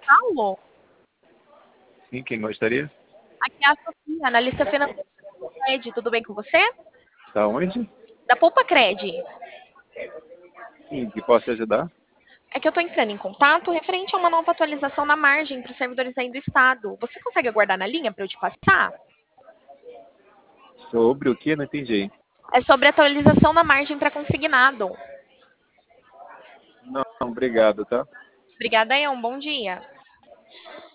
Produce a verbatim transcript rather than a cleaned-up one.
Paulo? Sim, quem gostaria? Aqui é a Sofia, analista financeira da Cred. Tudo bem com você? Da onde? Da Poupa Cred. Sim, que posso te ajudar? É que eu estou entrando em contato referente a uma nova atualização na margem para os servidores aí do Estado. Você consegue aguardar na linha para eu te passar? Sobre o que? Não entendi. É sobre a atualização na margem para consignado. Não, obrigado, tá? Obrigada, é um bom dia.